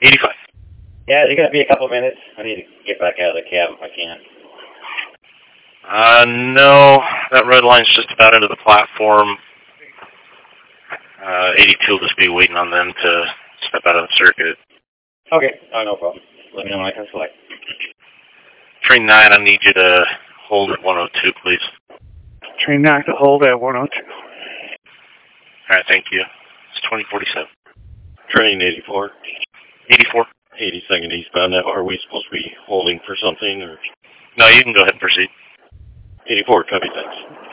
85. Yeah, it's going to be a couple of minutes. I need to get back out of the cab if I can. No, that red line's just about into the platform. 82 will just be waiting on them to step out of the circuit. Okay, no problem. Let me know when I can select. Train 9, I need you to hold at 102, please. Train 9 to hold at 102. All right, thank you. It's 2047. Train 84. 84. 82nd eastbound. Now, are we supposed to be holding for something? Or? No, you can go ahead and proceed. 84, copy, thanks.